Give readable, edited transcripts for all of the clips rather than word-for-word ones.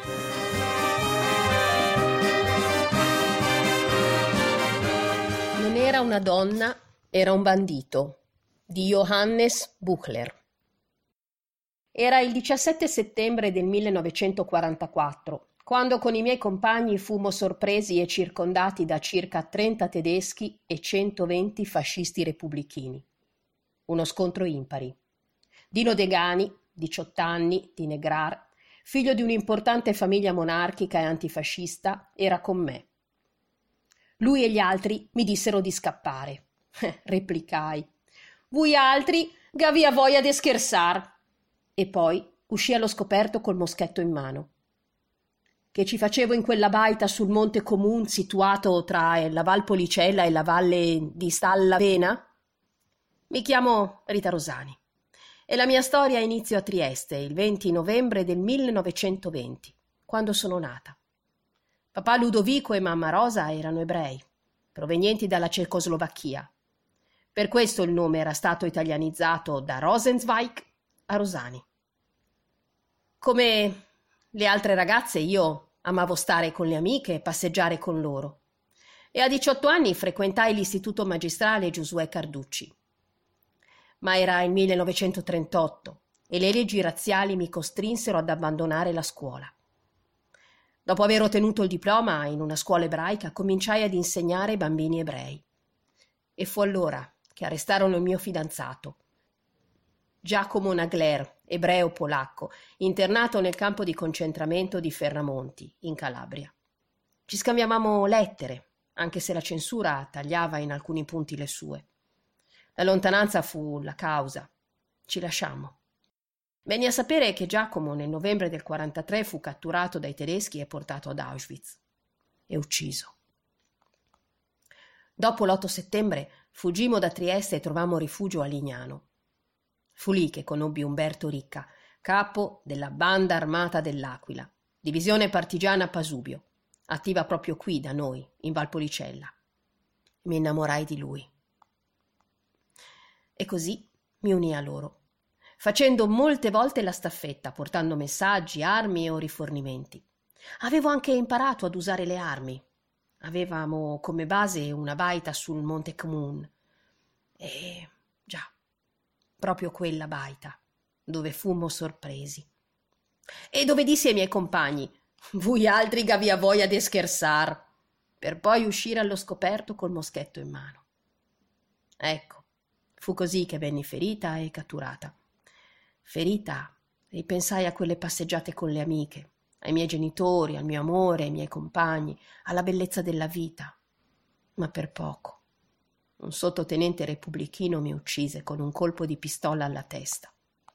Non era una donna, era un bandito, di Johannes Buchler. Era il 17 settembre del 1944, quando con i miei compagni fummo sorpresi e circondati da circa 30 tedeschi e 120 fascisti repubblichini. Uno scontro impari. Dino Degani, 18 anni, di Negrar, figlio di un'importante famiglia monarchica e antifascista, era con me. Lui e gli altri mi dissero di scappare. Replicai: «Voi altri, gavia voglia de scherzar!» E poi uscì allo scoperto col moschetto in mano. Che ci facevo in quella baita sul Monte Comun situato tra la Val Policella e la valle di Stallavena? Mi chiamo Rita Rosani e la mia storia inizia a Trieste il 20 novembre del 1920, quando sono nata. Papà Ludovico e mamma Rosa erano ebrei, provenienti dalla Cecoslovacchia. Per questo il nome era stato italianizzato da Rosenzweig a Rosani. Come le altre ragazze, io amavo stare con le amiche e passeggiare con loro. E a 18 anni frequentai l'istituto magistrale Giosuè Carducci. Ma era il 1938 e le leggi razziali mi costrinsero ad abbandonare la scuola. Dopo aver ottenuto il diploma in una scuola ebraica, cominciai ad insegnare ai bambini ebrei. E fu allora che arrestarono il mio fidanzato, Giacomo Nagler, ebreo polacco, internato nel campo di concentramento di Ferramonti, in Calabria. Ci scambiavamo lettere, anche se la censura tagliava in alcuni punti le sue. La lontananza fu la causa. Ci lasciammo. Venni a sapere che Giacomo nel novembre del 43 fu catturato dai tedeschi e portato ad Auschwitz e ucciso. Dopo l'8 settembre fuggimmo da Trieste e trovammo rifugio a Lignano. Fu lì che conobbi Umberto Ricca, capo della Banda Armata dell'Aquila, divisione partigiana Pasubio, attiva proprio qui da noi, in Valpolicella. Mi innamorai di lui. E così mi unii a loro, facendo molte volte la staffetta, portando messaggi, armi o rifornimenti. Avevo anche imparato ad usare le armi. Avevamo come base una baita sul Monte Comun. E già, proprio quella baita, dove fummo sorpresi. E dove dissi ai miei compagni: «Voi altri gavia voglia de scherzar», per poi uscire allo scoperto col moschetto in mano. Ecco, fu così che venni ferita e catturata. Ferita, ripensai a quelle passeggiate con le amiche, ai miei genitori, al mio amore, ai miei compagni, alla bellezza della vita. Ma per poco. Un sottotenente repubblichino mi uccise con un colpo di pistola alla testa.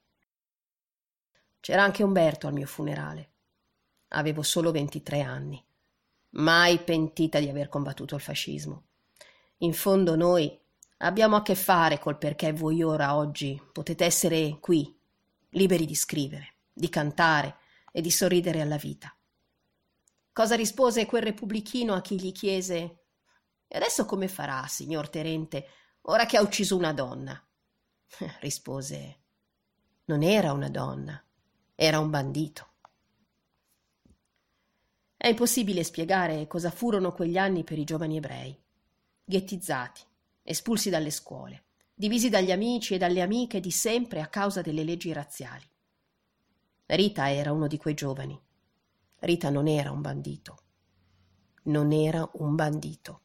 C'era anche Umberto al mio funerale. Avevo solo 23 anni, mai pentita di aver combattuto il fascismo. In fondo noi abbiamo a che fare col perché voi ora oggi potete essere qui, liberi di scrivere, di cantare e di sorridere alla vita. Cosa rispose quel repubblichino a chi gli chiese: «E adesso come farà, signor tenente, ora che ha ucciso una donna?» Rispose: «Non era una donna, era un bandito». È impossibile spiegare cosa furono quegli anni per i giovani ebrei. Ghettizzati, espulsi dalle scuole, divisi dagli amici e dalle amiche di sempre a causa delle leggi razziali. Rita era uno di quei giovani. Rita non era un bandito. Non era un bandito.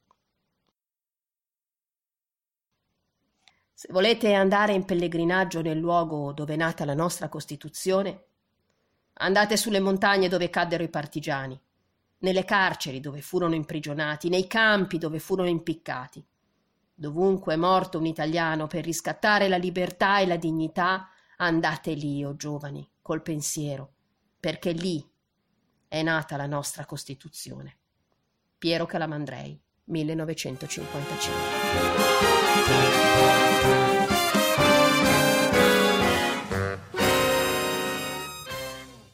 Se volete andare in pellegrinaggio nel luogo dove è nata la nostra Costituzione, andate sulle montagne dove caddero i partigiani, nelle carceri dove furono imprigionati, nei campi dove furono impiccati. Dovunque è morto un italiano per riscattare la libertà e la dignità, andate lì, o giovani, col pensiero, perché lì è nata la nostra Costituzione. Piero Calamandrei, 1955.